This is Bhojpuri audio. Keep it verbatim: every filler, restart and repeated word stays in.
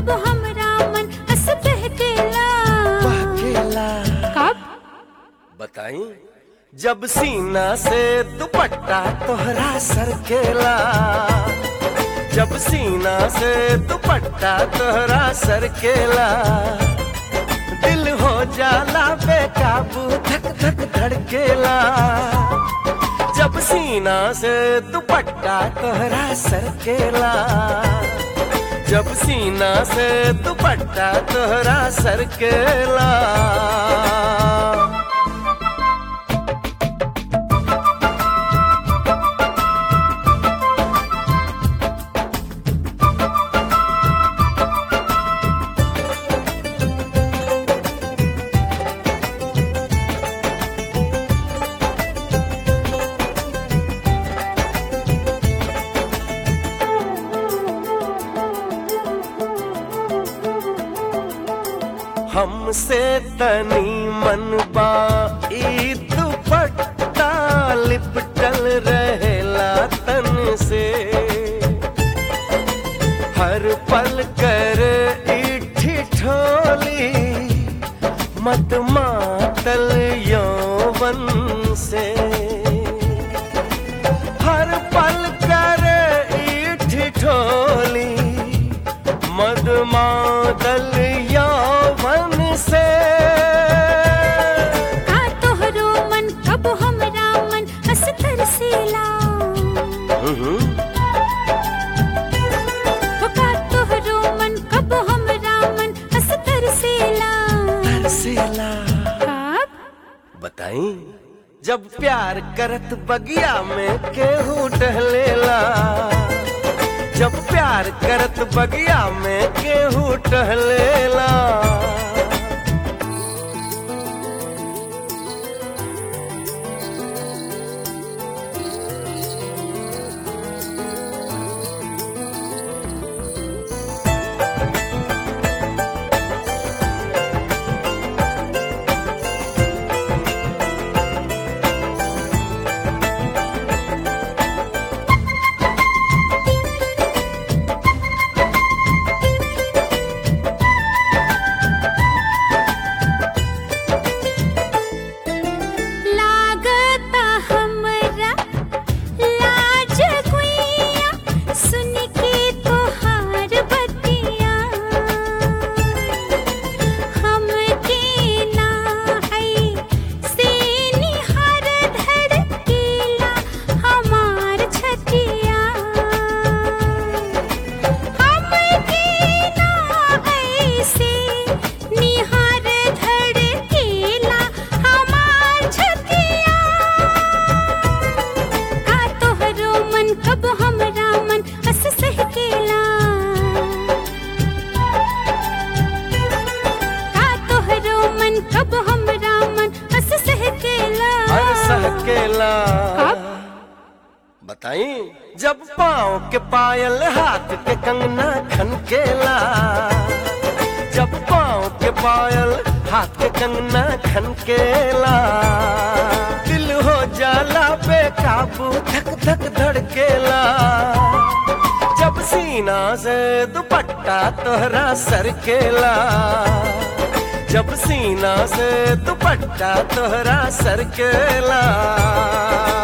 कब हमरा मन अस बहकेला बहकेला कब बताई जब सीना से दुपट्टा तोहरा सरकेला जब सीना से दुपट्टा तोहरा सरकेला दिल हो जाला बेकाबू धक धक धड़केला जब सीना से दुपट्टा तोहरा सरकेला जब सीना से दुपट्टा तोहरा सरकेला हमसे तनी मन बा ई दुपट्टा लिपटल रहेला तन से हर पल कर ई ठिठोली मत मातल यौवन से हर पल कर ई ठिठोली मद मातल यौवन से का तोहरो मन कब हमरा मन अस तरसेला हो का तोहरो मन कब हमरा मन अस तरसेला तरसेला कब बताई जब प्यार करत बगिया में केहू टहलेला जब प्यार करत बगिया में केहू टहलेला कब हमरा मन अस सहकेला का तोहरो मन कब हमरा मन अस सहकेला हर सहकेला कब बताई जब पाँव के पायल हाथ के कंगना खनकेला जब पाँव के पायल हाथ के कंगना खनकेला दिल हो जाला बेकाबू धक धक धड़केला जब सीना से दुपट्टा तोहरा सरकेला जब सीना से दुपट्टा तोहरा सरकेला।